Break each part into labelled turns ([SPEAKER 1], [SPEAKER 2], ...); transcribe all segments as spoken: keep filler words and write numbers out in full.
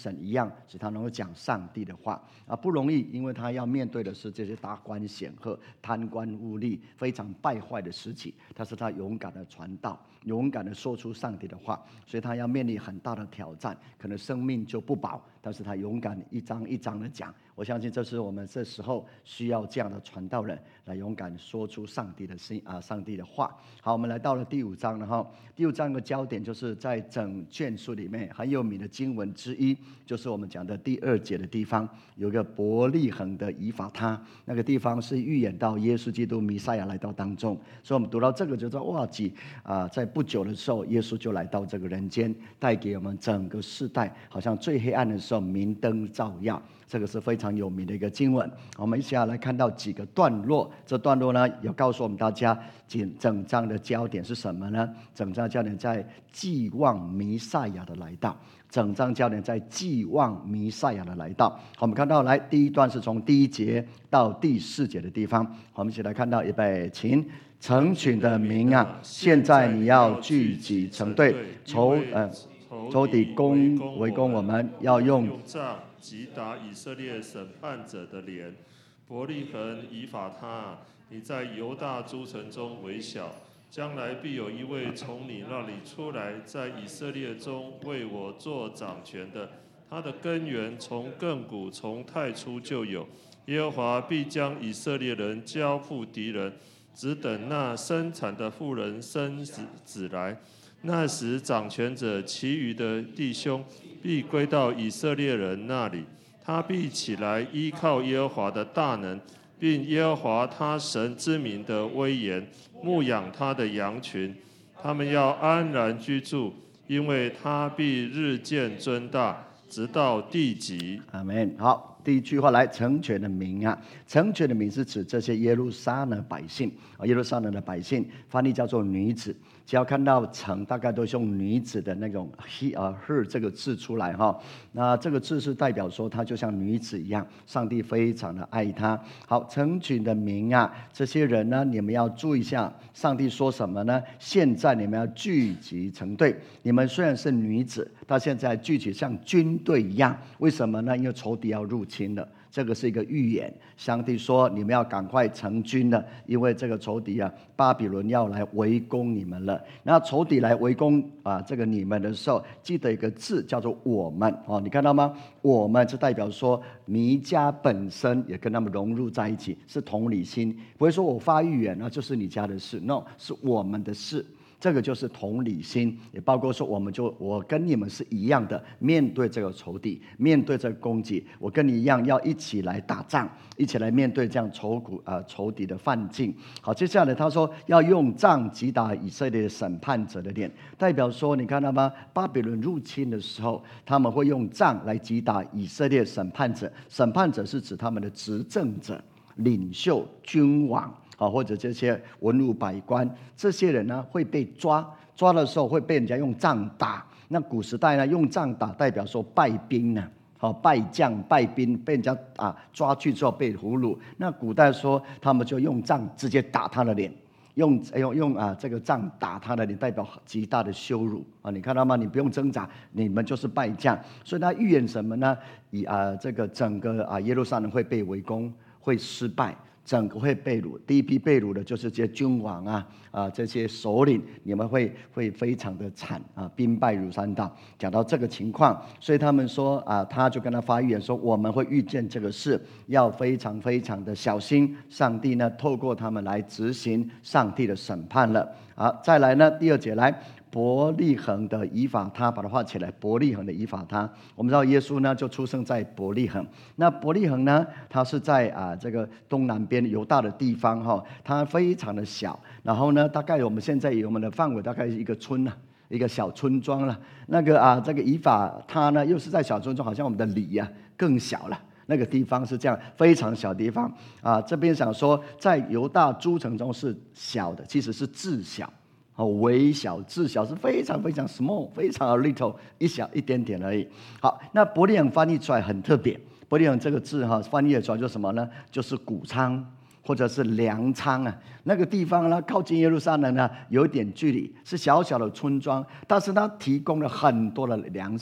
[SPEAKER 1] 神一样，使他能够讲上帝的话啊，不容易，因为他要面对的是这些达官显赫、贪官污吏、非常败坏的时期。但是他勇敢的传道，勇敢的说出上帝的话，所以他要面临很大的挑战，可能生命就不保，但是他勇敢一章一章的讲。我相信这是我们这时候需要这样的传道人来勇敢说出上帝的心啊，上帝的话。好，我们来到了第五章了哈。第五章的焦点就是在整卷书里面很有名的经文之一，就是我们讲的第二节的地方，有个伯利恒的以法他，那个地方是预言到耶稣基督弥赛亚来到当中。所以我们读到这个就知道，哇，几啊，在不久的时候，耶稣就来到这个人间，带给我们整个世代，好像最黑暗的时候明灯照耀。这个是非常有名的一个经文，我们一起来看到几个段落。这段落呢，有告诉我们大家，整章的焦点是什么呢？整章焦点在寄望弥赛亚的来到，整章焦点在寄望弥赛亚的来到。好，我们看到来第一段是从第一节到第四节的地方，我们一起来看到，预备，请。成群的民啊，现在你要聚集成队，仇呃仇敌攻围攻我们，要用
[SPEAKER 2] 杖击打以色列审判者的脸。伯利恒以法他，你在犹大诸城中为小，将来必有一位从你那里出来，在以色列中为我做掌权的。他的根源从亘古从太初就有。耶和华必将以色列人交付敌人，只等那生产的妇人生子子来。那时掌权者其余的弟兄必归到以色列人那里，他必起来依靠耶和华的大能，并耶和华他神之名的威严，牧养他的羊群。他们要安然居住，因为他必日渐尊大，直到地极。
[SPEAKER 1] 阿们。好，第一句话来，成全的民啊，成全的民是指这些耶路撒冷百姓啊，耶路撒冷的百姓，翻译叫做女子。只要看到城，大概都是用女子的那种 he 啊 her 这个字出来哈。那这个字是代表说她就像女子一样，上帝非常的爱她。好，成群的民啊，这些人呢，你们要注意一下，上帝说什么呢？现在你们要聚集成队。你们虽然是女子，但现在聚集像军队一样。为什么呢？因为仇敌要入侵了。这个是一个预言，上帝说你们要赶快成军了，因为这个仇敌啊，巴比伦要来围攻你们了。那仇敌来围攻啊，这个你们的时候，记得一个字叫做我们哦，你看到吗？我们是代表说弥迦本身也跟他们融入在一起，是同理心，不会说我发预言那就是你家的事 ，no， 是我们的事。这个就是同理心，也包括说，我们就我跟你们是一样的，面对这个仇敌，面对这个攻击，我跟你一样，要一起来打仗，一起来面对这样仇苦啊、呃、仇敌的犯境。好，接下来他说要用杖击打以色列审判者的脸，代表说，你看到吗？巴比伦入侵的时候，他们会用杖来击打以色列审判者，审判者是指他们的执政者、领袖、君王。啊，或者这些文武百官，这些人呢会被抓，抓的时候会被人家用杖打。那古时代呢，用杖打代表说败兵呢，好败将败兵，被人家啊抓去之后被俘虏。那古代说他们就用杖直接打他的脸，用用用啊这个杖打他的脸，代表极大的羞辱啊！你看到吗？你不用挣扎，你们就是败将。所以他预言什么呢？以啊这个整个啊耶路撒冷会被围攻，会失败。整个会被掳，第一批被掳的就是这些君王啊啊这些首领，你们会会非常的惨啊，兵败如山倒。讲到这个情况，所以他们说啊，他就跟他发预言说，我们会遇见这个事，要非常非常的小心。上帝呢，透过他们来执行上帝的审判了。好，再来呢，第二节来。伯利恒的以法他，把它画起来。伯利恒的以法他，我们知道耶稣呢就出生在伯利恒。那伯利恒呢，它是在啊这个东南边犹大的地方哈，它非常的小。然后呢，大概我们现在以我们的范围，大概是一个村啊，一个小村庄了。那个啊，这个以法他呢，又是在小村庄，好像我们的里啊更小了。那个地方是这样，非常小的地方啊。这边想说，在犹大诸城中是小的，其实是至小。哦，微小至小是非常非常 small， 非常 little， 一小一点点而已。好，那伯利恒翻译出来很特别，伯利恒这个字哈翻译出来就是什么呢？就是谷仓或者是粮仓啊。那个地方呢，靠近耶路撒冷呢，有一点距离，是小小的村庄，但是它提供了很多的粮食。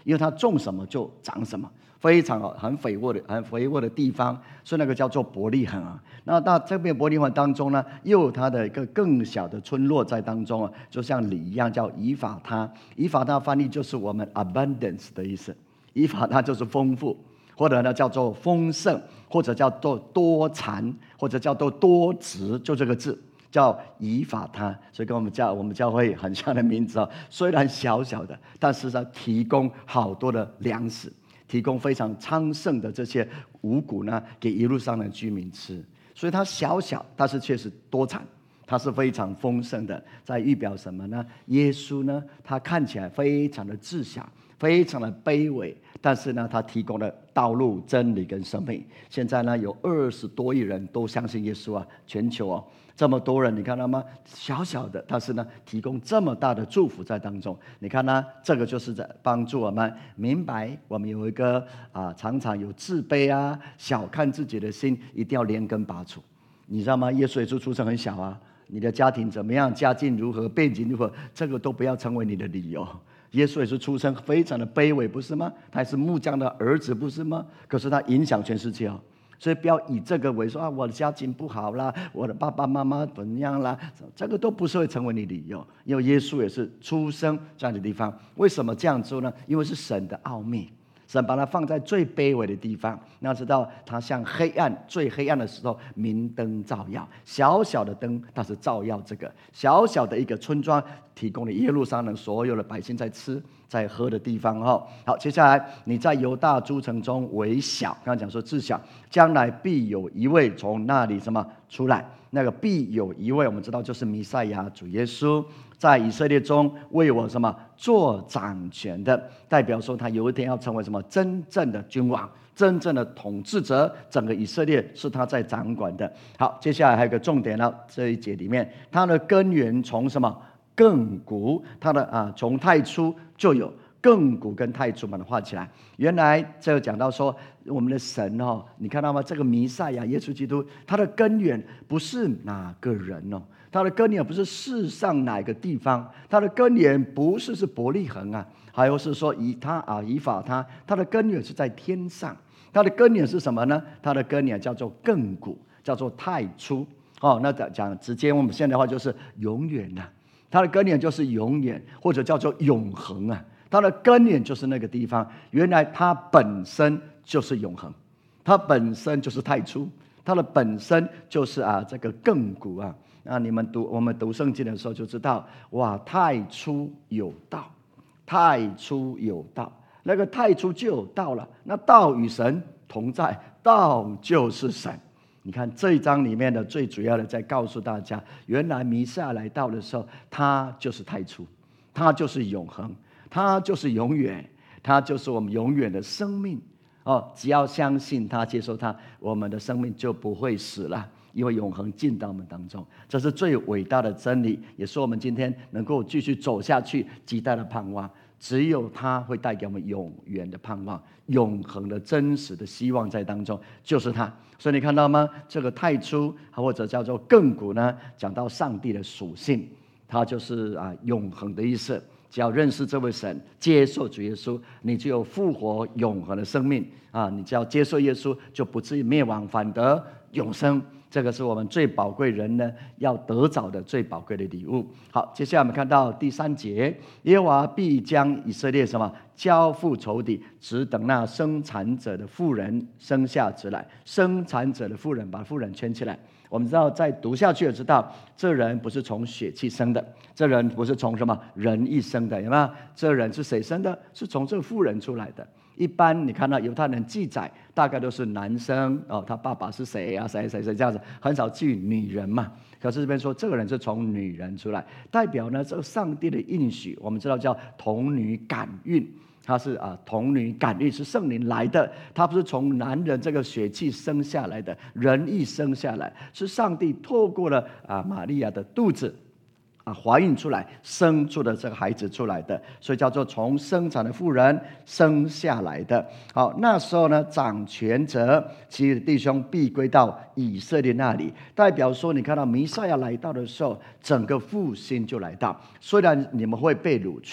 [SPEAKER 1] 因为它种什么就长什么，非常很肥沃的、很肥沃的地方，所以那个叫做伯利恒啊。那到这边伯利恒当中呢，又有它的一个更小的村落在当中啊，就像里一样，叫以法他。以法他翻译就是我们 abundance 的意思，以法他就是丰富，或者呢叫做丰盛，或者叫做多产，或者叫做多值，就这个字。叫以法他，所以跟我们教我们教会很像的名字啊。虽然小小的，但是它提供好多的粮食，提供非常昌盛的这些五谷呢，给耶路撒冷居民吃。所以它小小，但是却是多产，它是非常丰盛的。在预表什么呢？耶稣呢，他看起来非常的自小，非常的卑微，但是呢，他提供了道路、真理跟生命。现在呢，有二十多亿人都相信耶稣啊，全球哦。这么多人，你看到吗？小小的，但是呢，提供这么大的祝福在当中。你看呢，这个就是在帮助我们明白，我们有一个啊，常常有自卑啊、小看自己的心，一定要连根拔除。你知道吗？耶稣也是出生很小啊，你的家庭怎么样，家境如何，背景如何，这个都不要成为你的理由。耶稣也是出生非常的卑微，不是吗？他也是木匠的儿子，不是吗？可是他影响全世界哦。所以不要以这个为说啊，我的家境不好啦，我的爸爸妈妈怎样啦，这个都不是会成为你理由。因为耶稣也是出生这样的地方，为什么这样做呢？因为是神的奥秘，神把它放在最卑微的地方。你要知道，它像黑暗最黑暗的时候，明灯照耀，小小的灯，但是照耀这个小小的一个村庄，提供了耶路撒冷所有的百姓在吃在喝的地方哦。好，接下来你在犹大诸城中为小，刚刚讲说自小，将来必有一位从那里什么出来？那个必有一位，我们知道就是弥赛亚主耶稣，在以色列中为我什么做掌权的，代表说他有一天要成为什么真正的君王，真正的统治者，整个以色列是他在掌管的。好，接下来还有个重点了，这一节里面，他的根源从什么？亘古，他的啊，从太初就有。亘古跟太初把它画起来，原来这个讲到说，我们的神哦，你看到吗？这个弥赛亚耶稣基督，他的根源不是哪个人哦，他的根源不是世上哪个地方，他的根源不是是伯利恒啊，还有是说以他啊以法他，他的根源是在天上，他的根源是什么呢？他的根源叫做亘古，叫做太初哦。那讲直接我们现在的话就是永远呐、啊，他的根源就是永远，或者叫做永恒啊。它的根源就是那个地方，原来它本身就是永恒，它本身就是太初，它的本身就是啊这个亘古啊。那你们读我们读圣经的时候就知道，哇，太初有道，太初有道，那个太初就有道了。那道与神同在，道就是神。你看这一章里面的最主要的在告诉大家，原来弥赛亚来到的时候，他就是太初，他就是永恒。他就是永远，他就是我们永远的生命哦！只要相信他，接受他，我们的生命就不会死了，因为永恒进到我们当中。这是最伟大的真理，也是我们今天能够继续走下去极大的盼望。只有他会带给我们永远的盼望，永恒的真实的希望在当中，就是他。所以你看到吗？这个太初或者叫做亘古呢，讲到上帝的属性，它就是啊永恒的意思。只要认识这位神，接受主耶稣，你就有复活永恒的生命啊！你只要接受耶稣，就不至于灭亡，反得永生。这个是我们最宝贵人呢要得着的最宝贵的礼物。好，接下来我们看到第三节，耶和华必将以色列什么交付仇敌，只等那生产者的妇人生下子来。生产者的妇人，把妇人圈起来。我们知道，再读下去就知道，这人不是从血气生的，这人不是从什么人一生的，有没有？这人是谁生的？是从这个妇人出来的。一般你看到犹太人记载，大概都是男生哦，他爸爸是谁啊？谁谁谁这样子，很少记女人嘛。可是这边说，这个人是从女人出来，代表呢这个上帝的应许，我们知道叫童女感孕。他是啊，童女感孕是圣灵来的，他不是从男人这个血气生下来的，人一生下来，是上帝透过了啊玛利亚的肚子啊怀孕出来，生出的这个孩子出来的，所以叫做从生产的妇人生下来的。好，那时候呢，掌权者其余的弟兄必归到以色列那里，代表说，你看到弥赛亚来到的时候，整个复兴就来到。虽然你们会被掳去，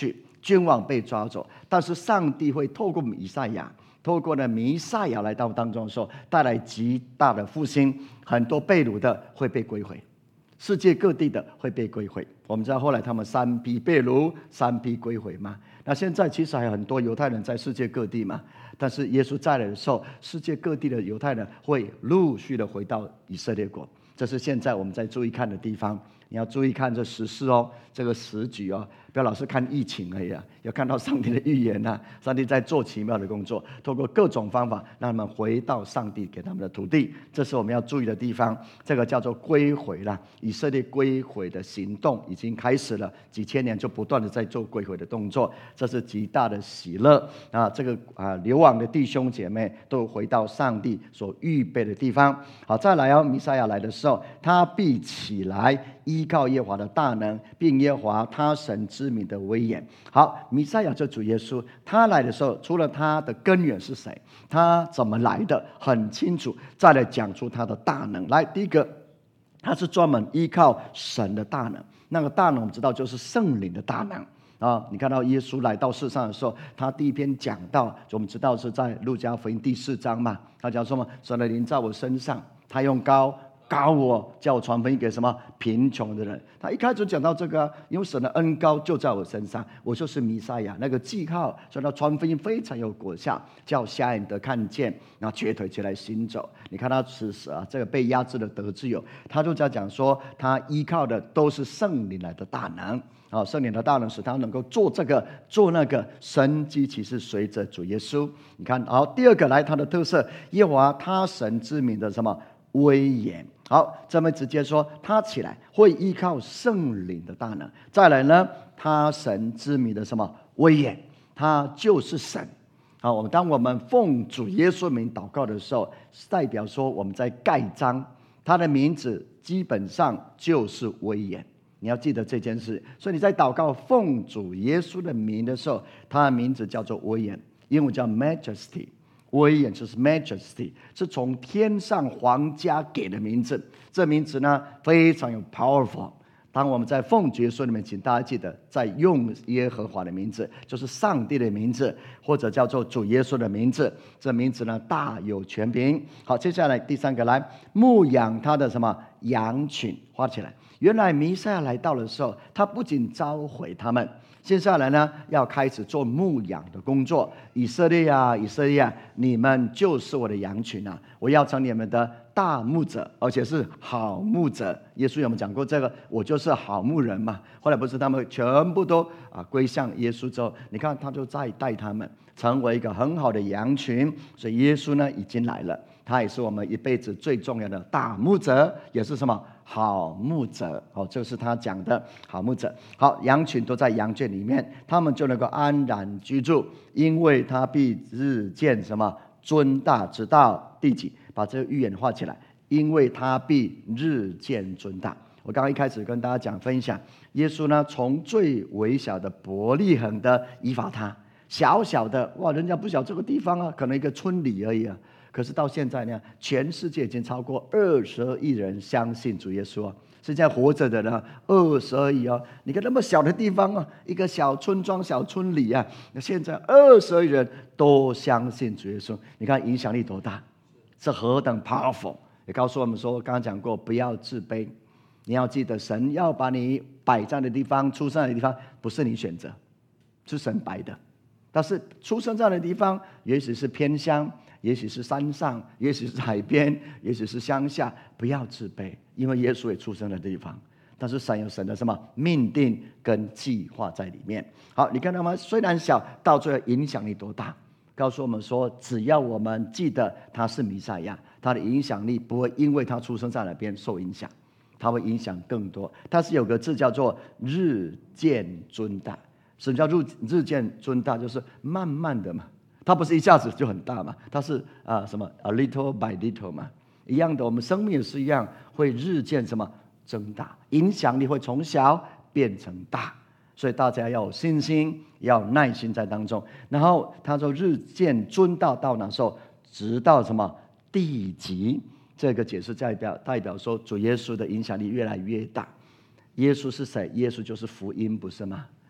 [SPEAKER 1] 君王被抓走，但是上帝会透过弥赛亚，透过呢弥赛亚来到当中的时候，带来极大的复兴，很多被掳的会被归回，世界各地的会被归回。我们知道后来他们三批被掳，三批归回嘛。那现在其实还有很多犹太人在世界各地嘛，但是耶稣再来的时候，世界各地的犹太人会陆续的回到以色列国，这是现在我们在注意看的地方。你要注意看这时事哦，这个时局哦，不要老是看疫情而已啊，要看到上帝的预言啊，上帝在做奇妙的工作，透过各种方法让他们回到上帝给他们的土地，这是我们要注意的地方。这个叫做归回啦，以色列归回的行动已经开始了，几千年就不断的在做归回的动作，这是极大的喜乐啊！这个啊流亡的弟兄姐妹都回到上帝所预备的地方。好，再来哦，弥赛亚来的时候，他必起来，依靠耶和华的大能，并耶和华他神之名的威严。好，弥赛亚这主耶稣，他来的时候，除了他的根源是谁，他怎么来的很清楚，再来讲出他的大能。来，第一个，他是专门依靠神的大能，那个大能我们知道就是圣灵的大能啊。你看到耶稣来到世上的时候，他第一篇讲道，我们知道是在路加福音第四章嘛，他讲说嘛，神的灵在我身上，他用膏膏我，叫我传福音给什么贫穷的人。他一开始讲到这个、啊，因为神的恩膏就在我身上，我就是弥赛亚那个记号，所以他传福音非常有果效，叫瞎眼的看见，然后瘸腿起来行走。你看他此时啊，这个被压制的得自由，他就在讲说，他依靠的都是圣灵来的大能。啊，圣灵的大能使他能够做这个做那个，神迹奇事随着主耶稣。你看，好，第二个来他的特色，耶和华他神之名的什么威严。好，这么直接说，他起来会依靠圣灵的大能。再来呢，他神之名的什么威严，他就是神。好，我们当我们奉主耶稣名祷告的时候，代表说我们在盖章，他的名字基本上就是威严。你要记得这件事，所以你在祷告奉主耶稣的名的时候，他的名字叫做威严，英文叫 majesty。威严就是 majesty， 是从天上皇家给的名字。这名字呢非常有 powerful。当我们在奉主耶稣里面，请大家记得，在用耶和华的名字，就是上帝的名字，或者叫做主耶稣的名字。这名字呢大有权柄。好，接下来第三个，来牧养他的什么羊群，画起来。原来弥赛亚来到的时候，他不仅召回他们，接下来呢要开始做牧养的工作。以色列啊，以色列啊，你们就是我的羊群啊！我要成你们的大牧者，而且是好牧者。耶稣有没有讲过这个？我就是好牧人嘛。后来不是他们全部都啊归向耶稣之后，你看他就再带他们成为一个很好的羊群。所以耶稣呢已经来了，他也是我们一辈子最重要的大牧者，也是什么好牧者。哦，这是他讲的好牧者。好，羊群都在羊圈里面，他们就能够安然居住，因为他必日渐什么尊大，直到第几？把这个预言画起来，因为他必日渐尊大。我刚刚一开始跟大家讲分享，耶稣呢从最微小的伯利恒的以法他，小小的哇，人家不晓得这个地方啊，可能一个村里而已啊。可是到现在呢，全世界已经超过二十二亿人相信主耶稣啊！现在活着的呢，二十二亿哦。你看那么小的地方啊，一个小村庄、小村里啊，那现在二十二亿人都相信主耶稣，你看影响力多大，是何等 powerful！ 也告诉我们说，刚刚讲过，不要自卑。你要记得，神要把你摆在的地方、出生的地方，不是你选择，是神摆的。但是出生在的地方，也许是偏乡。也许是山上，也许是海边，也许是乡下，不要自卑，因为耶稣也出生的地方。但是神有神的什么命定跟计划在里面。好，你看到吗？虽然小，到最后影响力多大？告诉我们说，只要我们记得他是弥赛亚，他的影响力不会因为他出生在哪边受影响，他会影响更多。他是有个字叫做日渐尊大。什么叫日日渐尊大？就是慢慢的嘛。它不是一下子就很大嘛，它是啊、呃、什么 a little by little 嘛，一样的，我们生命也是一样，会日渐什么增大，影响力会从小变成大，所以大家要有信心，要有耐心在当中。然后他说日渐尊大到哪时候？直到什么地极？这个解释代表代表说主耶稣的影响力越来越大。耶稣是谁？耶稣就是福音，不是吗？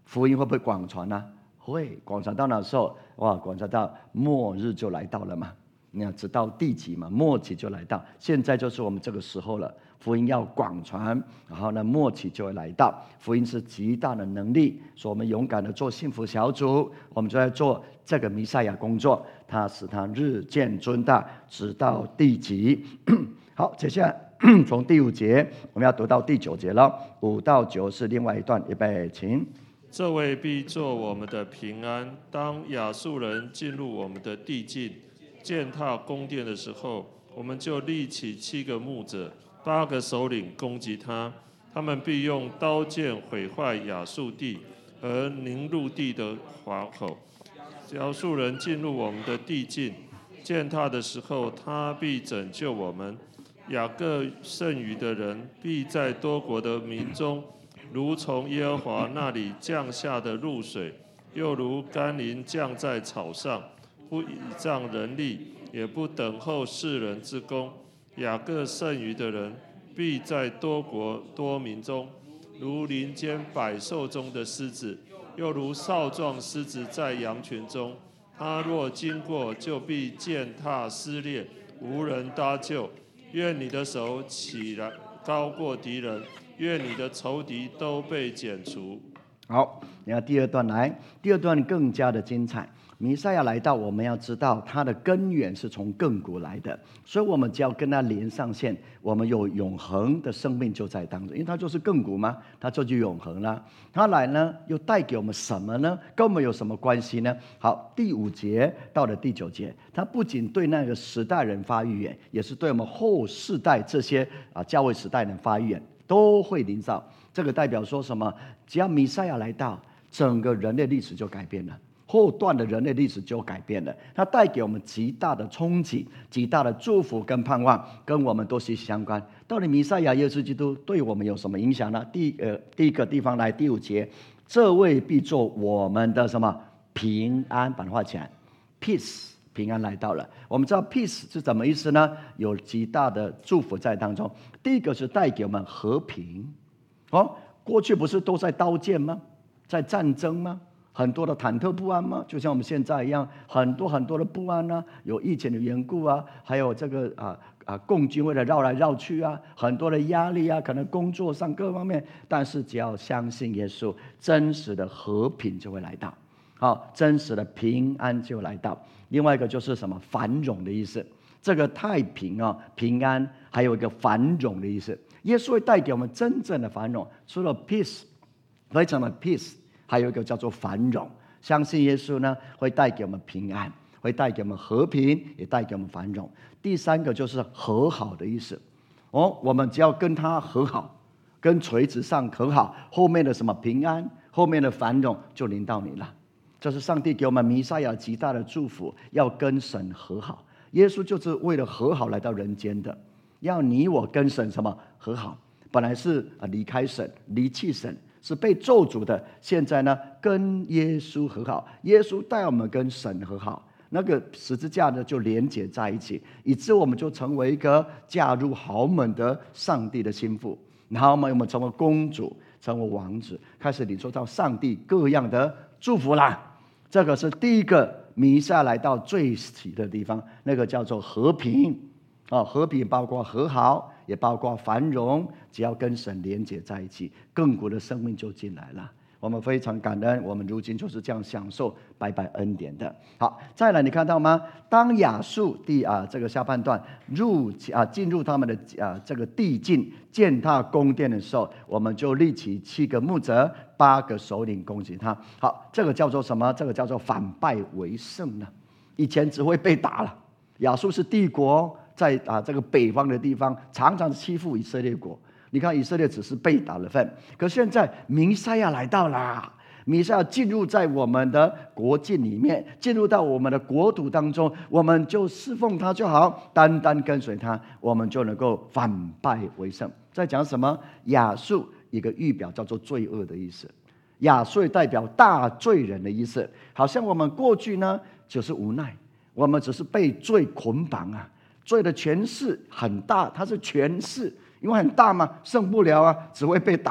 [SPEAKER 1] 福音会不会广传呢、啊？会广传到哪时候？哇，广传到末日就来到了嘛。你要知道第几嘛？末期就来到，现在就是我们这个时候了。福音要广传，然后呢，末期就会来到。福音是极大的能力，所以我们勇敢的做幸福小组，我们就在做这个弥赛亚工作，他使他日渐尊大，直到地极。好，接下来从第五节我们要读到第九节了，五到九是另外一段，预备，请。
[SPEAKER 2] 这位必作我们的平安。当亚述人进入我们的地境，践踏宫殿的时候，我们就立起七个牧者，八个首领攻击他。他们必用刀剑毁坏亚述地和宁录地的华口。亚述人进入我们的地境，践踏的时候，他必拯救我们。雅各剩余的人必在多国的民中，如从耶和华那里降下的露水，又如甘霖降在草上，不倚仗人力，也不等候世人之功。雅各剩余的人必在多国多民中，如林间百兽中的狮子，又如少壮狮子在羊群中。他若经过，就必践踏撕裂，无人搭救。愿你的手起来高过敌人，愿你的仇敌都被剪除。
[SPEAKER 1] 好，你看第二段来，第二段更加的精彩。弥赛亚来到，我们要知道他的根源是从亘古来的，所以我们只要跟他连上线，我们有永恒的生命就在当中，因为他就是亘古嘛，他就就永恒了。他来呢，又带给我们什么呢？跟我们有什么关系呢？好，第五节到了第九节，他不仅对那个时代人发预言，也是对我们后世代这些啊教会时代人发预言，都会临到。这个代表说什么？只要弥赛亚来到，整个人类历史就改变了。后段的人类历史就改变了，它带给我们极大的冲击、极大的祝福跟盼望，跟我们都息息相关。到底弥赛亚耶稣基督对我们有什么影响呢？第呃第一个地方来第五节，这位必做我们的什么平安？把它画起来 ，peace 平安来到了。我们知道 peace 是什么意思呢？有极大的祝福在当中。第一个是带给我们和平。哦，过去不是都在刀剑吗？在战争吗？很多的忐忑不安吗？就像我们现在一样，很多很多的不安啊，有疫情的缘故啊，还有这个啊啊共军为了绕来绕去啊，很多的压力啊，可能工作上各方面。但是只要相信耶稣，真实的和平就会来到，好，真实的平安就来到。另外一个就是什么繁荣的意思，这个太平啊，平安，还有一个繁荣的意思。耶稣会带给我们真正的繁荣，除了 peace， 非常的 peace。还有一个叫做繁荣，相信耶稣呢，会带给我们平安，会带给我们和平，也带给我们繁荣。第三个就是和好的意思，哦，我们只要跟他和好，跟垂直上和好，后面的什么平安，后面的繁荣就临到你了。这是上帝给我们弥赛亚极大的祝福，要跟神和好。耶稣就是为了和好来到人间的，要你我跟神什么和好？本来是啊离开神，离弃神。是被咒诅的，现在呢跟耶稣和好，耶稣带我们跟神和好，那个十字架呢就连结在一起，以致我们就成为一个嫁入豪门的上帝的心腹，然后我们成为公主，成为王子，开始领受到上帝各样的祝福啦。这个是第一个弥赛亚来到最起的地方，那个叫做和平啊，和平包括和好，也包括繁荣，只要跟神连结在一起，亘古的生命就进来了。我们非常感恩，我们如今就是这样享受白白恩典的。好，再来，你看到吗？当亚述第啊这个下半段入啊进入他们的啊这个地境，践踏宫殿的时候，我们就立起七个牧者，八个首领攻击他。好，这个叫做什么？这个叫做反败为胜呢。以前只会被打了，亚述是帝国。在啊这个北方的地方，常常欺负以色列国。你看以色列只是被打了份，可现在弥赛亚来到了，弥赛亚进入在我们的国境里面，进入到我们的国土当中，我们就侍奉他就好，单单跟随他，我们就能够反败为胜。在讲什么？亚述一个预表叫做罪恶的意思，亚述代表大罪人的意思。好像我们过去呢就是无奈，我们只是被罪捆绑啊。罪的权势很大，它是权势，因为很大嘛，胜不了啊，只会被打。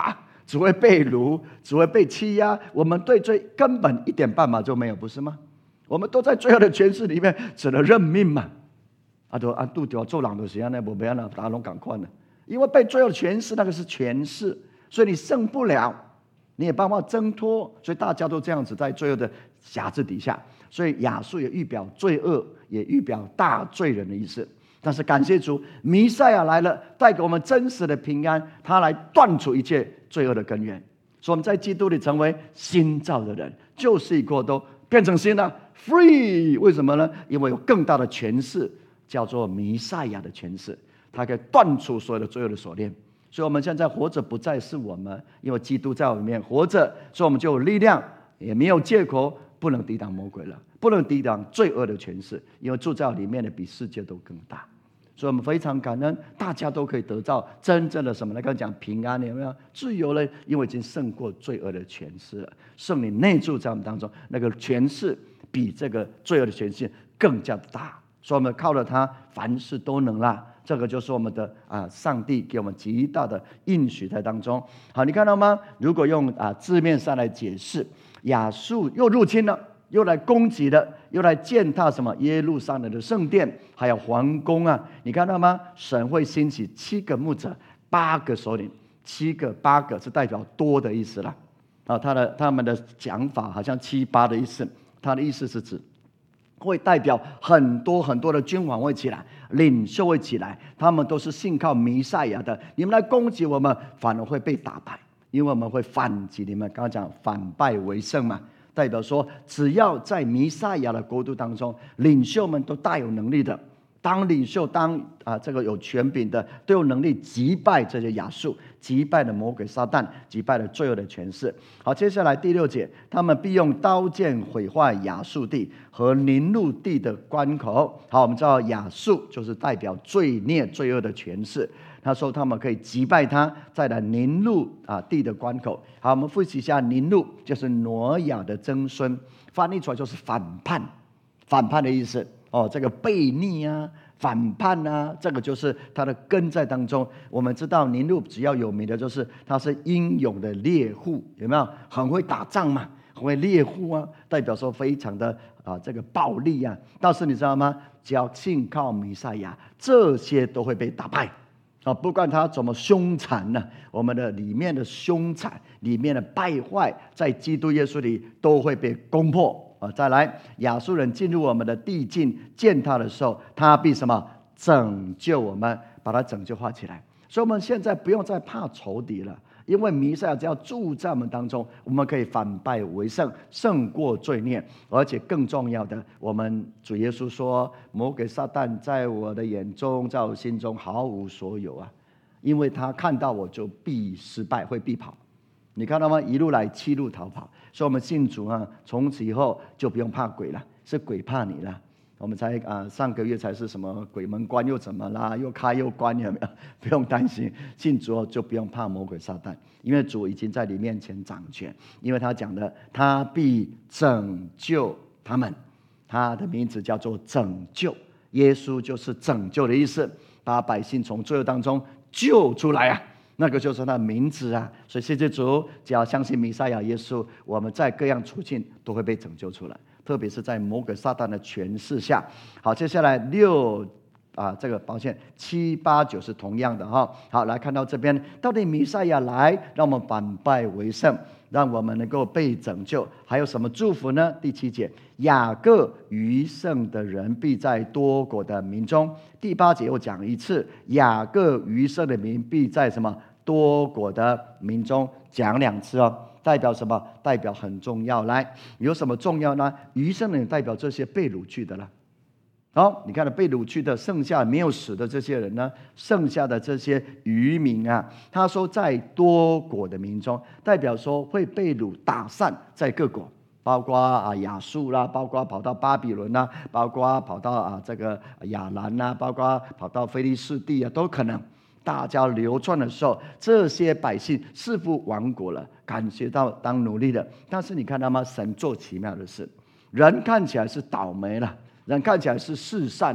[SPEAKER 1] 只会被掳，只会被欺压，我们对罪根本一点办法都没有，不是吗？我们都在罪恶的权势里面，只能认命嘛。啊，都啊，拄着做人就是安尼，无别人大家拢赶快呢。因为被罪恶的权势，那个是权势，所以你胜不了，你也办法挣脱，所以大家都这样子在罪恶的辖制底下。所以亚述也预表罪恶，也预表大罪人的意思。但是感谢主，弥赛亚来了，带给我们真实的平安，他来断除一切罪恶的根源。所以我们在基督里成为新造的人，旧事已过，都变成新了 ，free。为什么呢？因为有更大的权势，叫做弥赛亚的权势，他可以断除所有的罪恶的锁链。所以我们现在活着不再是我们，因为基督在我里面活着，所以我们就有力量，也没有借口不能抵挡魔鬼了，不能抵挡罪恶的权势，因为住在我里面的比世界都更大。所以我们非常感恩，大家都可以得到真正的什么呢？刚刚讲平安，有没有自由了？因为已经胜过罪恶的权势了。圣灵内住在我们当中，那个权势比这个罪恶的权势更加大。所以我们靠了他，凡事都能啦。这个就是我们的啊，上帝给我们极大的应许在当中。好，你看到吗？如果用啊字面上来解释，亚述又入侵了。又来攻击了，又来践踏什么耶路撒冷的圣殿，还有皇宫啊！你看到吗？神会兴起七个牧者，八个首领，七个八个是代表多的意思啦。啊，他的他们的讲法好像七八的意思，他的意思是指会代表很多很多的君王会起来，领袖会起来，他们都是信靠弥赛亚的。你们来攻击我们，反而会被打败，因为我们会反击你们。刚刚讲反败为胜嘛。代表说，只要在弥赛亚的国度当中，领袖们都大有能力的。当领袖，当啊这个有权柄的，都有能力击败这些亚述，击败了魔鬼撒旦，击败了罪恶的权势。好，接下来第六节，他们必用刀剑毁坏亚述地和宁录地的关口。好，我们知道亚述就是代表罪孽、罪恶的权势。他说他们可以击败他，再来宁录啊地的关口。好，我们复习一下，宁录就是挪亚的曾孙，翻译出来就是反叛，反叛的意思。哦，这个悖逆啊，反叛啊，这个就是他的根在当中。我们知道宁录只要有名的就是他是英勇的猎户，有没有？很会打仗嘛，很会猎户啊，代表说非常的啊这个暴力啊。但是你知道吗？只要信靠弥赛亚，这些都会被打败。啊，不管他怎么凶残呢、啊，我们的里面的凶残、里面的败坏，在基督耶稣里都会被攻破啊！再来，亚述人进入我们的地境践踏的时候，他必什么拯救我们，把他拯救化起来。所以我们现在不用再怕仇敌了，因为弥赛亚只要住在我们当中，我们可以反败为胜，胜过罪孽。而且更重要的，我们主耶稣说，魔鬼撒旦在我的眼中，在我心中毫无所有啊，因为他看到我就必失败，会必跑。你看到吗？一路来，七路逃跑。所以我们信主啊，从此以后就不用怕鬼了，是鬼怕你了。我们才啊，上个月才是什么鬼门关又怎么啦？又开又关，有没有？不用担心，信主就不用怕魔鬼撒旦，因为主已经在你面前掌权。因为他讲的，他必拯救他们，他的名字叫做拯救。耶稣就是拯救的意思，把百姓从罪恶当中救出来啊！那个就是他的名字啊！所以谢谢主，只要相信弥赛亚耶稣，我们在各样处境都会被拯救出来。特别是在魔鬼撒旦的权势下。好，接下来六啊，这个抱歉，七八九是同样的哈。好，来看到这边，到底弥赛亚来，让我们反败为胜，让我们能够被拯救，还有什么祝福呢？第七节，雅各余剩的人必在多国的民中。第八节又讲一次，雅各余剩的民必在什么多国的民中，讲两次哦。代表什么？代表很重要。来，有什么重要呢？余剩的人代表这些被掳去的了。好，你看到被掳去的，剩下没有死的这些人呢？剩下的这些渔民啊，他说在多国的民中，代表说会被掳打散在各国，包括啊亚述啦，包括跑到巴比伦啦，包括跑到啊这个亚兰啦，包括跑到非利士地啊，都可能。大家流窜的时候，这些百姓似乎亡国了，感觉到当奴隶的。但是你看到吗？神做奇妙的事，人看起来是倒霉了，人看起来是世善了，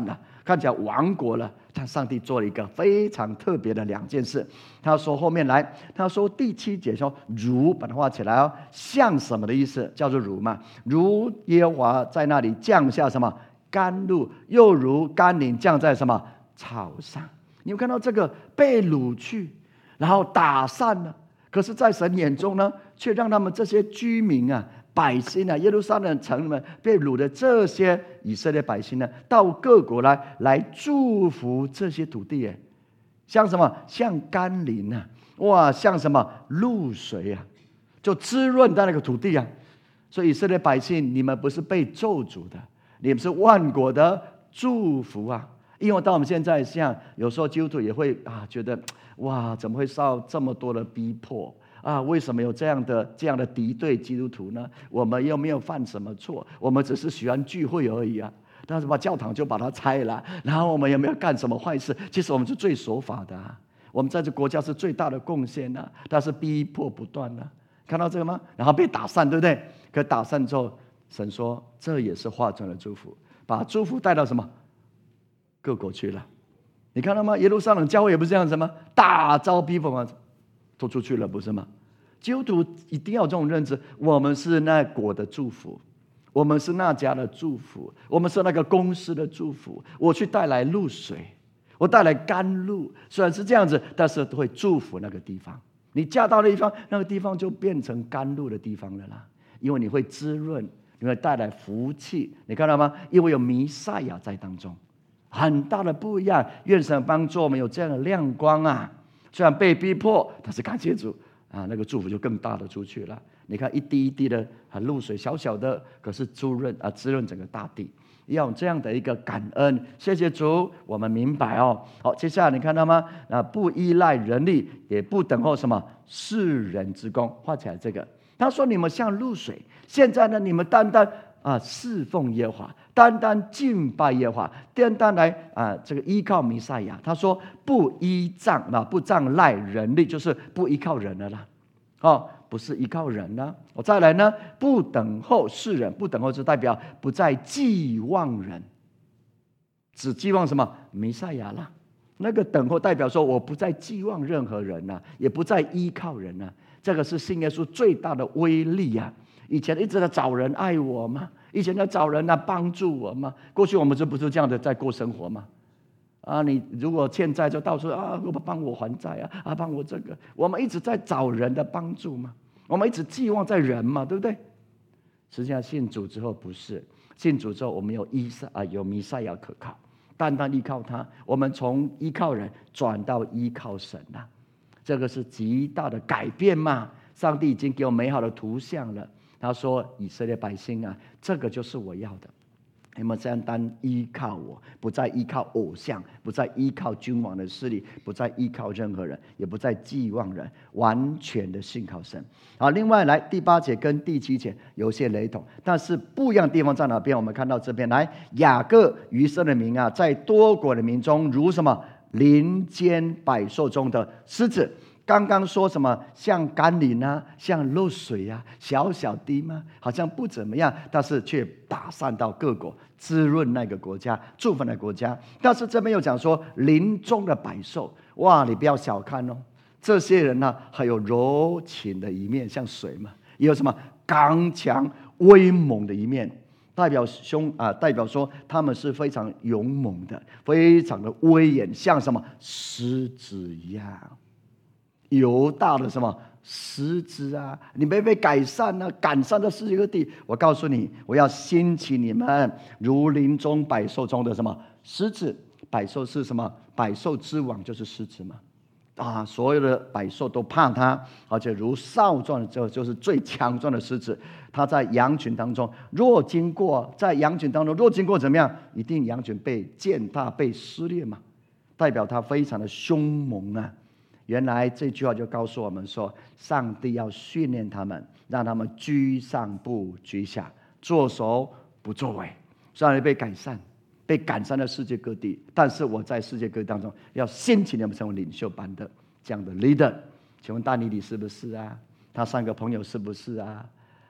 [SPEAKER 1] 看起来亡国了。但上帝做了一个非常特别的两件事。他说后面来，他说第七节说如，把它画起来哦，像什么的意思？叫做如嘛，如耶和华在那里降下什么甘露，又如甘霖降在什么草上。你有看到这个被掳去，然后打散了，可是在神眼中呢，却让他们这些居民啊、百姓啊、耶路撒冷城们被掳的这些以色列百姓呢，到各国来来祝福这些土地，像什么？像甘霖啊，哇，像什么露水啊，就滋润在那个土地啊。所以以色列百姓，你们不是被咒诅的，你们是万国的祝福啊。因为到我们现在，像有时候基督徒也会啊，觉得哇，怎么会受这么多的逼迫啊？为什么有这样的这样的敌对基督徒呢？我们又没有犯什么错，我们只是喜欢聚会而已啊。但是把教堂就把它拆了，然后我们也没有干什么坏事。其实我们是最守法的啊，我们在这国家是最大的贡献啊，但是逼迫不断啊。看到这个吗？然后被打散，对不对？可打散之后，神说这也是化成了祝福，把祝福带到什么？各国去了。你看到吗？耶路撒冷教会也不是这样子吗？大招逼迫啊，都出去了，不是吗？基督徒一定要有这种认知，我们是那国的祝福，我们是那家的祝福，我们是那个公司的祝福。我去带来露水，我带来甘露，虽然是这样子，但是都会祝福那个地方。你嫁到的地方，那个地方就变成甘露的地方了啦，因为你会滋润，你会带来福气。你看到吗？因为有弥赛亚在当中，很大的不一样。愿神帮助我们有这样的亮光啊！虽然被逼迫，但是感谢主啊，那个祝福就更大的出去了。你看一滴一滴的露水，小小的，可是滋润啊，滋润整个大地。要有这样的一个感恩，谢谢主，我们明白哦。好，接下来你看到吗？啊，不依赖人力，也不等候什么世人之功。画起来这个，他说你们像露水，现在呢，你们单单啊侍奉耶和华，单单敬拜耶和华，单单来啊这个依靠弥赛亚。他说不依仗啊，不仗赖人力，就是不依靠人了啦。哦，不是依靠人呢。我再来呢，不等候世人，不等候就代表不再寄望人，只寄望什么？弥赛亚啦。那个等候代表说，我不再寄望任何人了，也不再依靠人了。这个是信耶稣最大的威力啊！以前一直在找人爱我嘛，以前在找人来帮助我嘛。过去我们就不是这样的在过生活嘛。啊，你如果欠债就到处啊，帮我还债啊，啊，帮我这个。我们一直在找人的帮助嘛，我们一直寄望在人嘛，对不对？实际上信主之后不是，信主之后我们有依赛啊，有弥赛亚可靠，单单依靠他，我们从依靠人转到依靠神了，这个是极大的改变嘛。上帝已经给我美好的图像了，他说以色列百姓啊，这个就是我要的。你们单单依靠我，不再依靠偶像，不再依靠君王的势力，不再依靠任何人，也不再寄望人，完全的信靠神。好，另外来第八节跟第七节有些雷同，但是不一样的地方在哪边？我们看到这边来，雅各余生的民啊，在多国的民中如什么林间百兽中的狮子。刚刚说什么像甘霖啊，像露水啊，小小滴吗？好像不怎么样，但是却打散到各国，滋润那个国家，祝福那个国家。但是这边又讲说林中的百兽，哇，你不要小看哦，这些人呢、啊，还有柔情的一面，像水嘛；也有什么刚强威猛的一面，代表凶啊，代表说他们是非常勇猛的，非常的威严，像什么狮子一样。犹大的什么狮子啊，你没被改善啊，赶上这世界各地。我告诉你，我要兴起你们，如林中百兽中的什么狮子。百兽是什么？百兽之王就是狮子嘛。啊，所有的百兽都怕他，而且如少壮就就是最强壮的狮子。他在羊群当中，若经过在羊群当中，若经过怎么样？一定羊群被践踏、被撕裂嘛，代表他非常的凶猛啊。原来这句话就告诉我们说，上帝要训练他们，让他们居上不居下，作首不作尾，让人被改善，被赶散在世界各地。但是我在世界各地当中，要兴起你们成为领袖般的这样的 leader。请问大尼里是不是啊？他三个朋友是不是啊？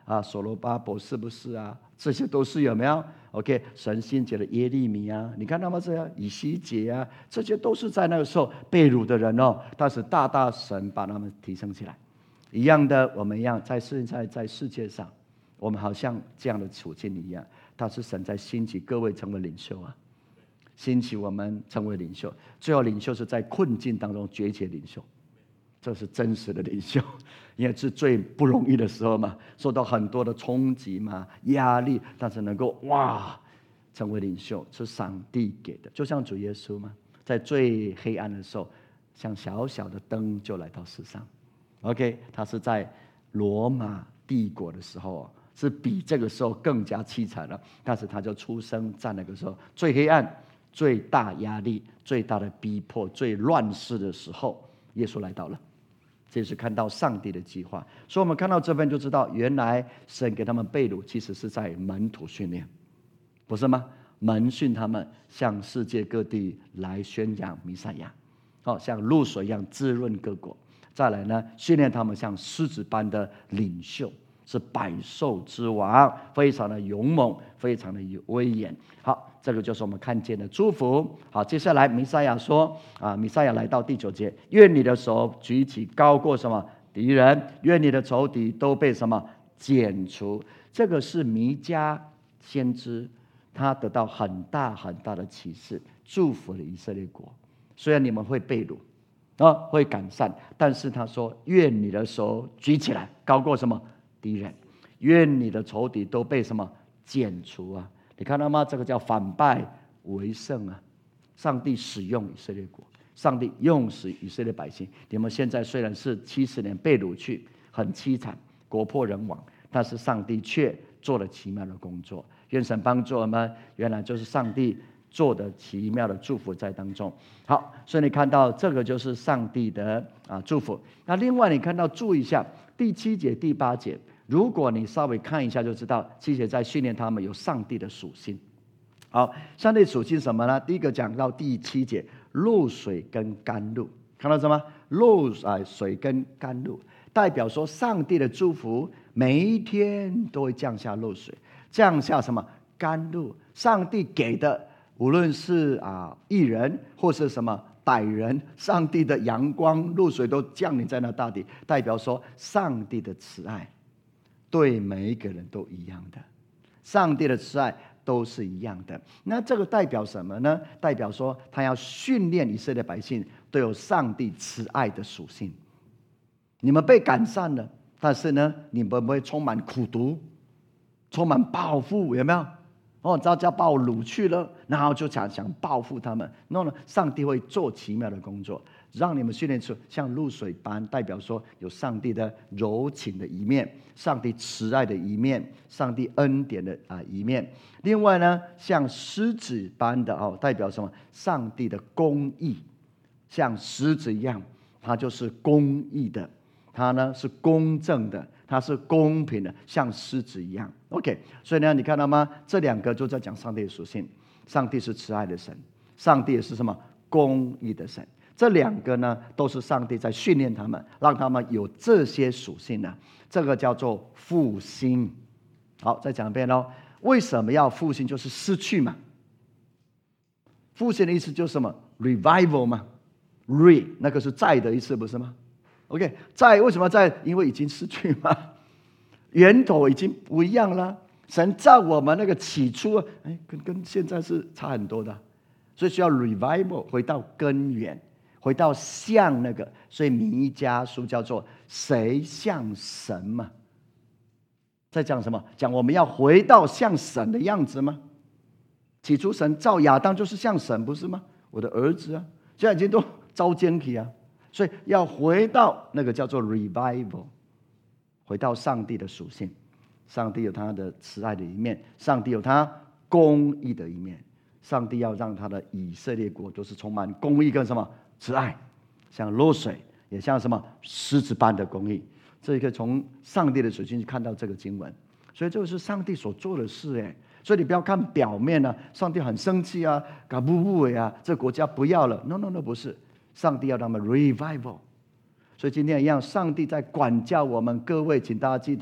[SPEAKER 1] 啊，所罗巴伯是不是啊？这些都是有没有 ？OK， 神兴起的耶利米啊，你看他们这样以西结啊，这些都是在那个时候被掳的人哦，但是大大神把他们提升起来。一样的，我们一样在世在在世界上，我们好像这样的处境一样，但是神在兴起各位成为领袖啊，兴起我们成为领袖，最后领袖是在困境当中崛起领袖。这是真实的领袖，因为是最不容易的时候嘛，受到很多的冲击嘛、压力，但是能够哇成为领袖，是上帝给的。就像主耶稣嘛，在最黑暗的时候，像小小的灯就来到世上。OK， 他是在罗马帝国的时候，是比这个时候更加凄惨了，但是他就出生在那个时候最黑暗、最大压力、最大的逼迫、最乱世的时候，耶稣来到了。这是看到上帝的计划，所以我们看到这边就知道，原来神给他们被掳，其实是在门徒训练，不是吗？门训他们向世界各地来宣扬弥赛亚，哦，像露水一样滋润各国。再来呢，训练他们像狮子般的领袖，是百兽之王，非常的勇猛，非常的有威严。好。这个就是我们看见的祝福。好，接下来弥赛亚说啊，弥赛亚来到第九节，愿你的手举起高过什么敌人，愿你的仇敌都被什么剪除。这个是弥迦先知，他得到很大很大的启示，祝福了以色列国。虽然你们会被掳啊，会赶散，但是他说，愿你的手举起来高过什么敌人，愿你的仇敌都被什么剪除啊。你看到吗？这个叫反败为胜啊！上帝使用以色列国，上帝用使以色列百姓。你们现在虽然是七十年被掳去，很凄惨，国破人亡，但是上帝却做了奇妙的工作。愿神帮助我们，原来就是上帝做的奇妙的祝福在当中。好，所以你看到这个就是上帝的啊祝福。那另外你看到，注意一下第七节、第八节。如果你稍微看一下就知道，七节在训练他们有上帝的属性。好，上帝属性是什么呢？第一个讲到第七节，露水跟甘露，看到什么？露啊水跟甘露，代表说上帝的祝福每一天都会降下露水，降下什么甘露？上帝给的，无论是啊义人或是什么歹人，上帝的阳光、露水都降临在那大地，代表说上帝的慈爱。对每一个人都一样的，上帝的慈爱都是一样的。那这个代表什么呢？代表说他要训练以色列百姓都有上帝慈爱的属性。你们被赶散了，但是呢，你们不会充满苦毒，充满报复，有没有？哦，大家把我掳去了，然后就想想报复他们。那呢，上帝会做奇妙的工作，让你们训练出像露水般，代表说有上帝的柔情的一面，上帝慈爱的一面，上帝恩典的啊一面。另外呢，像狮子般的哦，代表什么？上帝的公义，像狮子一样，它就是公义的，它呢是公正的。它是公平的，像狮子一样。OK， 所以呢，你看到吗？这两个就在讲上帝的属性。上帝是慈爱的神，上帝也是什么？公义的神。这两个呢，都是上帝在训练他们，让他们有这些属性呢。这个叫做复兴。好，再讲一遍哦。为什么要复兴？就是失去嘛。复兴的意思就是什么 ？revival 嘛 ，re 那个是在的意思，不是吗？OK， 在为什么在？因为已经失去嘛，源头已经不一样了。神造我们那个起初，哎，跟跟现在是差很多的，所以需要 revival， 回到根源，回到像那个。所以弥迦书叫做谁像神嘛？在讲什么？讲我们要回到像神的样子吗？起初神造亚当就是像神，不是吗？我的儿子啊，现在已经都遭奸体啊。所以要回到那个叫做 revival， 回到上帝的属性。上帝有他的慈爱的一面，上帝有他公义的一面。上帝要让他的以色列国都是充满公义跟什么慈爱，像露水，也像什么狮子般的公义。这个从上帝的属性去看到这个经文，所以这个是上帝所做的事哎。所以你不要看表面啊，上帝很生气啊，搞不不为啊，这国家不要了。No No No， 不是。上帝要他们 revival， 所以今天一样，上帝在管教我们各位，请大家记得，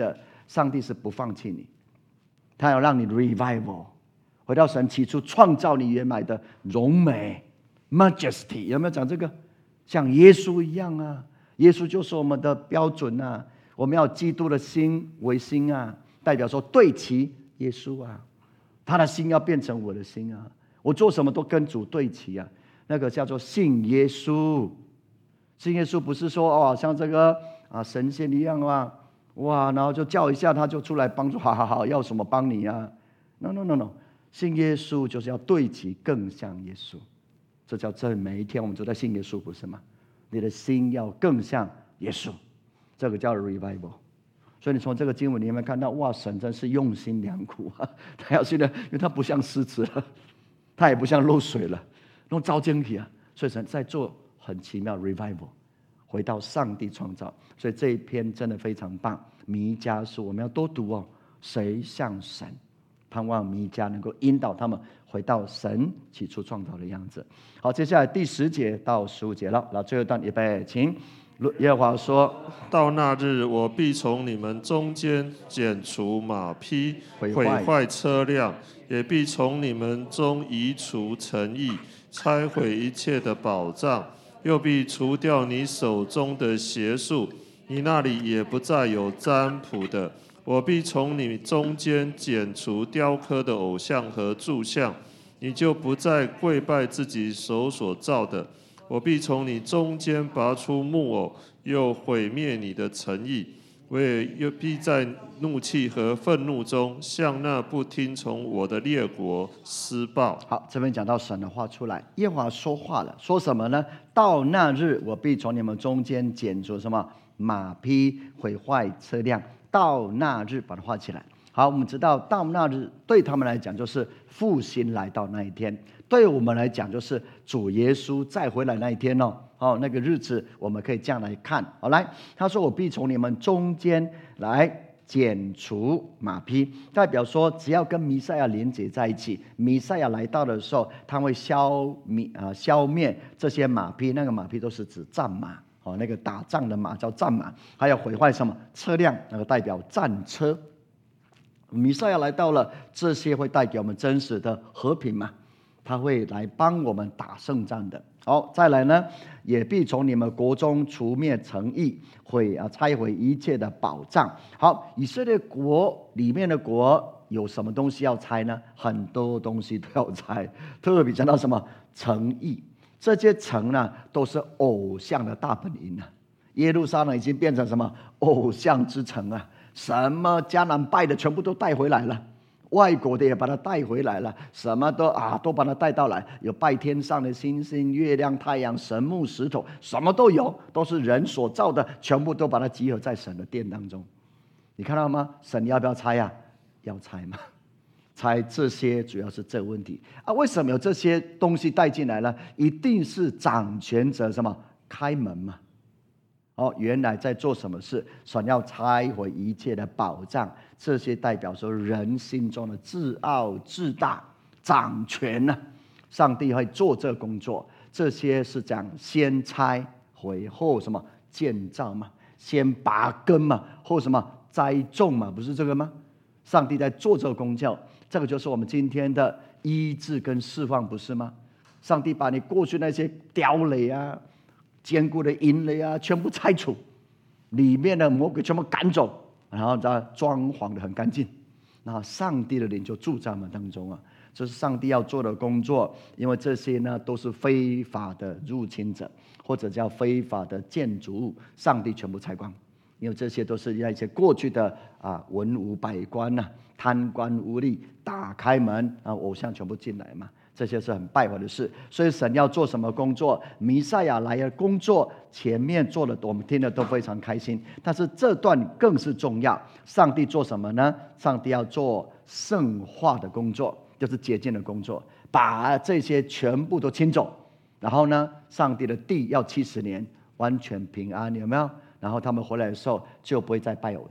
[SPEAKER 1] 上帝是不放弃你，他要让你 revival， 回到神起初创造你原来的荣美 majesty。 有没有讲这个？像耶稣一样啊，耶稣就是我们的标准啊，我们要基督的心为心啊，代表说对齐耶稣啊，他的心要变成我的心啊，我做什么都跟主对齐啊，那个叫做信耶稣。信耶稣不是说哦，像这个啊神仙一样啊，哇，然后就叫一下他就出来帮助，好好好，要什么帮你啊 ？No No No No， 信耶稣就是要对齐，更像耶稣。这叫这每一天我们都在信耶稣，不是吗？你的心要更像耶稣，这个叫 revival。所以你从这个经文里面看到，哇，神真是用心良苦啊！他要信的，因为他不像狮子了，他也不像漏水了，弄招精体啊，所以神在做很奇妙 revival， 回到上帝创造。所以这一篇真的非常棒，弥迦书我们要多读哦。谁像神？盼望弥迦能够引导他们回到神起初创造的样子。好，接下来第十节到十五节了，然后最后一段预备，请。耶和华说：
[SPEAKER 2] 到那日，我必从你们中间剪除马匹，毁坏车辆，也必从你们中移除城邑，拆毁一切的宝藏，又必除掉你手中的邪术，你那里也不再有占卜的。我必从你中间剪除雕刻的偶像和柱像，你就不再跪拜自己手所造的。我必从你中间拔出木偶，又毁灭你的城邑。我也又必在怒气和愤怒中，向那不听从我的列国施报。
[SPEAKER 1] 好，这边讲到神的话出来，耶和华说话了，说什么呢？到那日，我必从你们中间剪除什么马匹，毁坏车辆。到那日，把它画起来。好，我们知道到那日对他们来讲就是复兴来到那一天，对我们来讲就是主耶稣再回来那一天哦。哦，那个日子我们可以这样来看。好，来，他说我必从你们中间来剪除马匹，代表说只要跟弥赛亚连结在一起，弥赛亚来到的时候，他会消灭啊、呃、消灭这些马匹。那个马匹都是指战马。哦，那个打仗的马叫战马，还要毁坏什么车辆？那个代表战车。弥赛亚来到了，这些会带给我们真实的和平嘛？他会来帮我们打胜仗的。好，再来呢，也必从你们国中除灭城邑，毁啊拆毁一切的宝藏。好，以色列国里面的国有什么东西要拆呢？很多东西都要拆，特别讲到什么城邑。这些城呢，都是偶像的大本营啊！耶路撒冷已经变成什么偶像之城啊？什么迦南拜的全部都带回来了，外国的也把它带回来了，什么都啊都把它带到来，有拜天上的星星、月亮、太阳、神木、石头，什么都有，都是人所造的，全部都把它集合在神的殿当中。你看到吗？神要不要拆呀、啊？要拆嘛。拆这些主要是这个问题啊，为什么有这些东西带进来呢？一定是掌权者什么开门嘛？哦，原来在做什么事？神要拆毁一切的宝藏，这些代表说人心中的自傲、自大、掌权呢、啊？上帝会做这工作，这些是讲先拆毁后什么建造嘛？先拔根嘛，后什么栽种嘛？不是这个吗？上帝在做这个工作。这个就是我们今天的医治跟释放，不是吗？上帝把你过去那些雕垒啊、坚固的营垒啊，全部拆除，里面的魔鬼全部赶走，然后再装潢的很干净，然后上帝的灵就住在我们当中啊！这是上帝要做的工作，因为这些呢都是非法的入侵者，或者叫非法的建筑物，上帝全部拆光。因为这些都是一些过去的啊文武百官呐、啊、贪官污吏打开门啊，偶像全部进来嘛，这些是很败坏的事。所以神要做什么工作？弥赛亚来的工作，前面做的我们听了都非常开心，但是这段更是重要。上帝做什么呢？上帝要做圣化的工作，就是洁净的工作，把这些全部都清走。然后呢，上帝的地要七十年完全平安，有没有？然后他们回来的时候就不会再拜偶像，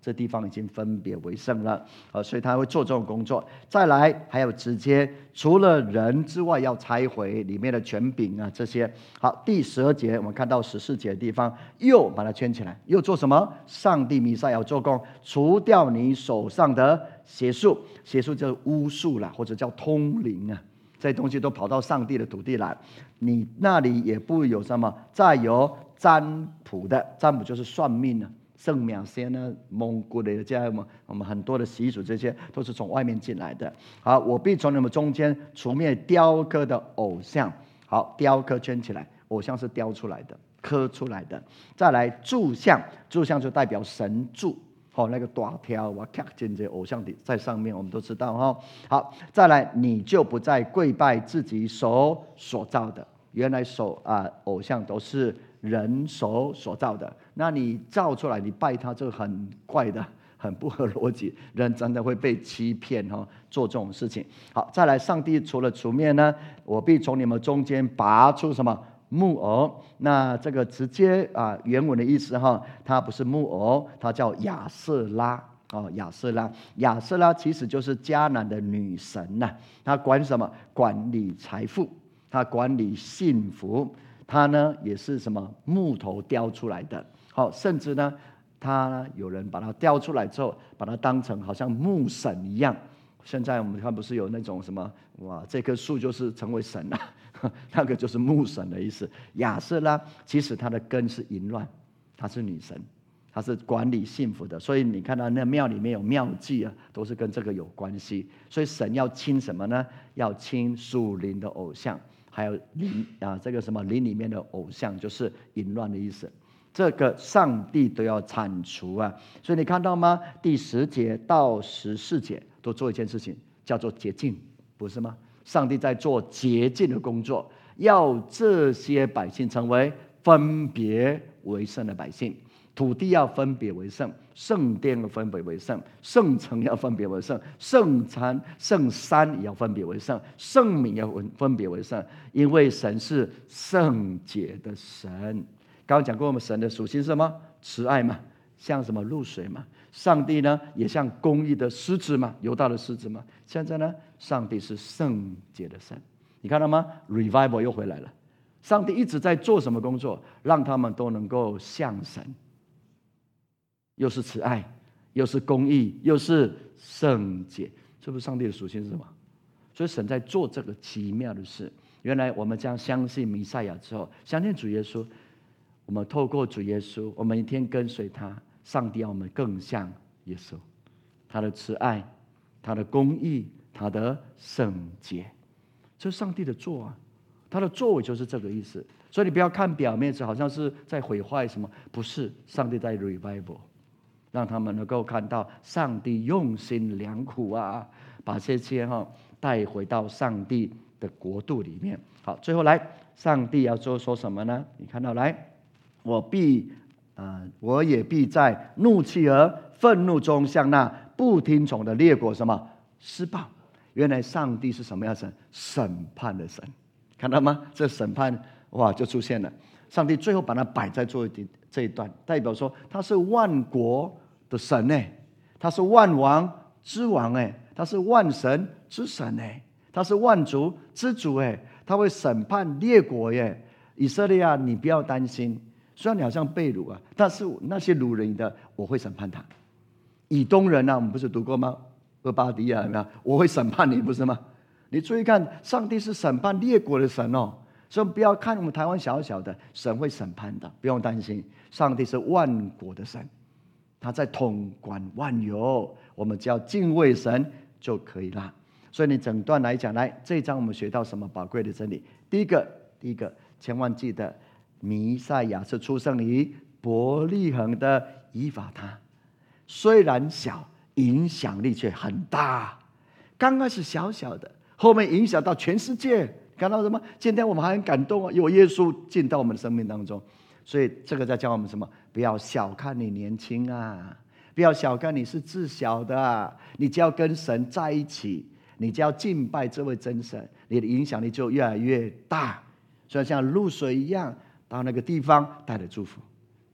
[SPEAKER 1] 这地方已经分别为圣了，呃，所以他会做这种工作。再来还有直接除了人之外要拆毁里面的权柄啊这些。好，第十二节我们看到十四节的地方，又把它圈起来，又做什么？上帝弥赛亚做工，除掉你手上的邪术，邪术就是巫术啦，或者叫通灵啊，这些东西都跑到上帝的土地来，你那里也不有什么再有占卜的，占卜就是算命啊。圣苗仙呢，蒙古的这样我们很多的习俗，这些都是从外面进来的。好，我必从你们中间除灭雕刻的偶像。好，雕刻圈起来，偶像是雕出来的，刻出来的。再来柱像，柱像就代表神柱。哦，那个大条我看见这偶像在上面，我们都知道哈。好，再来你就不再跪拜自己手所造的。原来手啊，偶像都是人手所造的，那你造出来，你拜他，这个很怪的，很不合逻辑，人真的会被欺骗哈，做这种事情。好，再来，上帝除了除灭呢，我必从你们中间拔出什么木偶？那这个直接啊，原文的意思哈，它不是木偶，它叫亚瑟拉。哦，亚瑟拉，亚瑟拉其实就是迦南的女神呐、啊，她管什么？管理财富。他管理幸福，他呢也是什么木头雕出来的，好，甚至呢，他呢有人把它雕出来之后，把它当成好像木神一样。现在我们看不是有那种什么哇，这棵树就是成为神了，那个就是木神的意思。亚瑟拉其实它的根是淫乱，她是女神，她是管理幸福的，所以你看到那庙里面有庙祭啊，都是跟这个有关系。所以神要清什么呢？要清属灵的偶像。还有灵啊，这个什么灵里面的偶像就是淫乱的意思，这个上帝都要铲除啊。所以你看到吗？第十节到十四节都做一件事情，叫做洁净，不是吗？上帝在做洁净的工作，要这些百姓成为分别为圣的百姓。土地要分别为圣，圣殿要分别为圣，圣城要分别为圣，圣山圣山也要分别为圣，圣名要分别为圣，因为神是圣洁的神。刚刚讲过，我们神的属性是什么？慈爱嘛，像什么露水嘛。上帝呢，也像公义的狮子嘛，犹大的狮子嘛。现在呢，上帝是圣洁的神，你看到吗 ？Revival 又回来了。上帝一直在做什么工作？让他们都能够像神。又是慈爱，又是公义，又是圣洁，这不是上帝的属性是什么？所以神在做这个奇妙的事。原来我们将相信弥赛亚之后，相信主耶稣，我们透过主耶稣，我们一天跟随他，上帝要我们更像耶稣，他的慈爱，他的公义，他的圣洁，这是上帝的作啊，他的作为就是这个意思。所以你不要看表面，好像是在毁坏什么，不是，上帝在 revival。让他们能够看到上帝用心良苦啊，把这些哈带回到上帝的国度里面。好，最后来，上帝要做说什么呢？你看到来，我必啊、呃，我也必在怒气和愤怒中向那不听从的列国什么施报。原来上帝是什么样的神？审判的神，看到吗？这审判哇就出现了。上帝最后把它摆在最后这一段，代表说他是万国的神哎，他是万王之王哎，他是万神之神哎，他是万族之主哎，他会审判列国耶。以色列啊，你不要担心，虽然你好像被掳啊，但是那些掳人的我会审判他。以东人啊，我们不是读过吗？俄巴底亚有没有？我会审判你，不是吗？你注意看，上帝是审判列国的神哦。所以不要看我们台湾小小的，神会审判的，不用担心。上帝是万国的神，他在统管万有，我们只要敬畏神就可以了。所以你整段来讲，来这一章我们学到什么宝贵的真理？第一个，第一个，千万记得，弥赛亚是出生于伯利恒的以法他，虽然小，影响力却很大。刚开始小小的，后面影响到全世界。看到什么？今天我们还很感动啊，有耶稣进到我们的生命当中，所以这个在教我们什么？不要小看你年轻啊，不要小看你是自小的啊，你只要跟神在一起，你只要敬拜这位真神，你的影响力就越来越大。所以像露水一样，到那个地方带着祝福，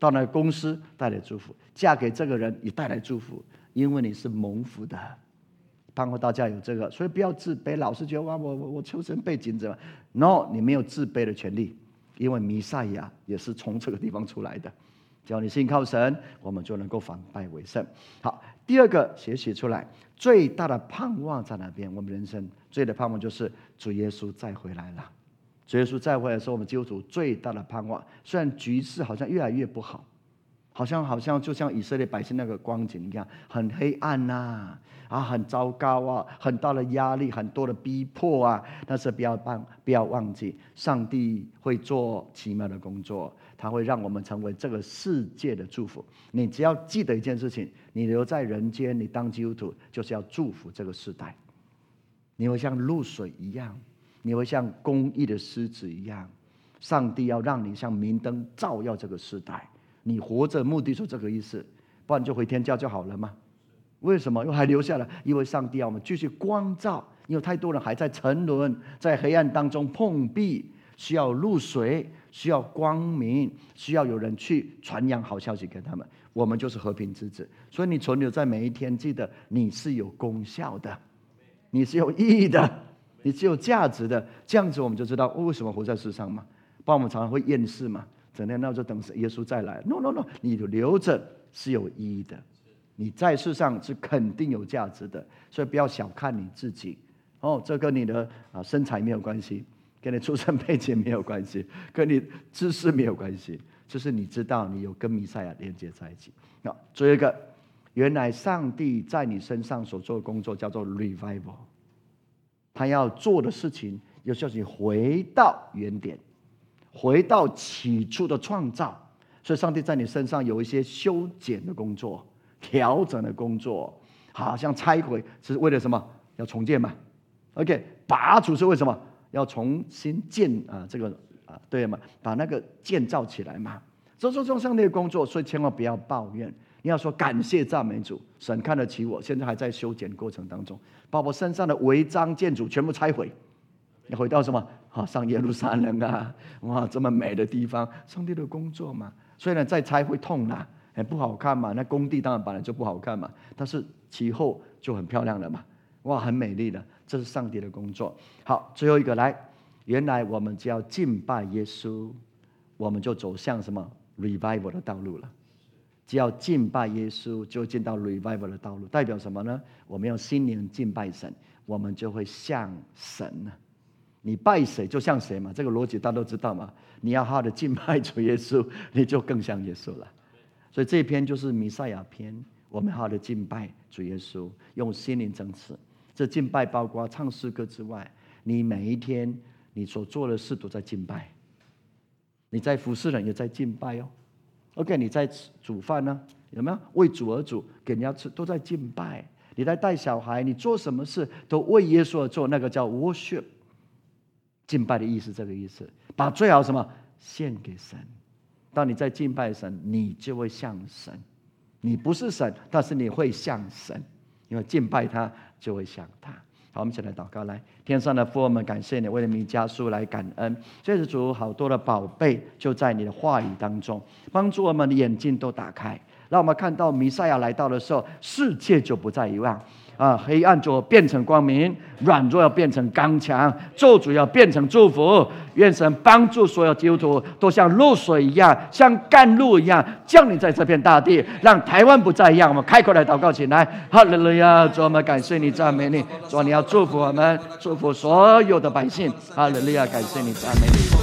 [SPEAKER 1] 到那个公司带来祝福，嫁给这个人也带来祝福，因为你是蒙福的。盼望大家有这个，所以不要自卑，老是觉得哇，我我我出身背景怎么 ？No， 你没有自卑的权利，因为弥赛亚也是从这个地方出来的。只要你信靠神，我们就能够反败为胜。好，第二个学习出来，最大的盼望在哪边？我们人生最大的盼望就是主耶稣再回来了。主耶稣再回来的时候，我们基督徒最大的盼望。虽然局势好像越来越不好，好像好像就像以色列百姓那个光景一样，很黑暗呐、啊，啊，很糟糕啊，很大的压力，很多的逼迫啊。但是不要忘，不要忘记，上帝会做奇妙的工作，他会让我们成为这个世界的祝福。你只要记得一件事情：你留在人间，你当基督徒就是要祝福这个世代。你会像露水一样，你会像公义的狮子一样。上帝要让你像明灯照耀这个世代。你活着目的是这个意思，不然就回天家就好了嘛？为什么又还留下来？因为上帝要我们继续光照，因为太多人还在沉沦，在黑暗当中碰壁，需要露水，需要光明，需要有人去传扬好消息给他们。我们就是和平之子，所以你存留在每一天，记得你是有功效的，你是有意义的，你是有价值的。这样子我们就知道为什么活在世上嘛。不然我们常常会厌世嘛。整天那就等耶稣再来 ，no no no， 你留着是有意义的，你在世上是肯定有价值的，所以不要小看你自己。哦，这跟你的啊身材没有关系，跟你出身背景没有关系，跟你知识没有关系，就是你知道你有跟弥赛亚连接在一起。那最后一个，原来上帝在你身上所做的工作叫做 revival， 他要做的事情要叫你回到原点。回到起初的创造，所以上帝在你身上有一些修剪的工作、调整的工作，好像拆毁是为了什么？要重建嘛。OK， 拔除是为什么？要重新建啊，这个啊，对嘛？把那个建造起来嘛。这是做上帝的工作，所以千万不要抱怨，你要说感谢赞美主，神看得起我，现在还在修剪过程当中，把我身上的违章建筑全部拆毁。要回到什么？好，上耶路撒冷啊！哇，这么美的地方，上帝的工作嘛。虽然再拆会痛啦，也不好看嘛。那工地当然本来就不好看嘛，但是其后就很漂亮了嘛。哇，很美丽的，这是上帝的工作。好，最后一个来，原来我们只要敬拜耶稣，我们就走向什么 revival 的道路了。只要敬拜耶稣，就进到 revival 的道路。代表什么呢？我们要心灵敬拜神，我们就会像神了。你拜谁就像谁嘛，这个逻辑大家都知道嘛。你要好好的敬拜主耶稣，你就更像耶稣了。所以这一篇就是弥赛亚篇，我们好好的敬拜主耶稣，用心灵证词。这敬拜包括唱诗歌之外，你每一天你所做的事都在敬拜。你在服侍人也在敬拜哦。OK， 你在煮饭呢、啊，有没有为主而煮，给人家吃，都在敬拜。你在带小孩，你做什么事都为耶稣而做，那个叫 worship。敬拜的意思，这个意思，把最好什么献给神。当你在敬拜神，你就会像神。你不是神，但是你会像神，因为敬拜他就会像他。好，我们一起来祷告。来，天上的父，我们感谢你，为了弥迦书来感恩。这是主好多的宝贝就在你的话语当中，帮助我们的眼睛都打开，让我们看到弥赛亚来到的时候，世界就不再一样。啊，黑暗就变成光明，软弱要变成刚强，咒诅要变成祝福。愿神帮助所有基督徒都像露水一样，像甘露一样降临在这片大地，让台湾不再一样。我们开口来祷告起来，哈利路亚！主，我们感谢你，赞美你。主，你要祝福我们，祝福所有的百姓。哈利路亚！感谢你，赞美你。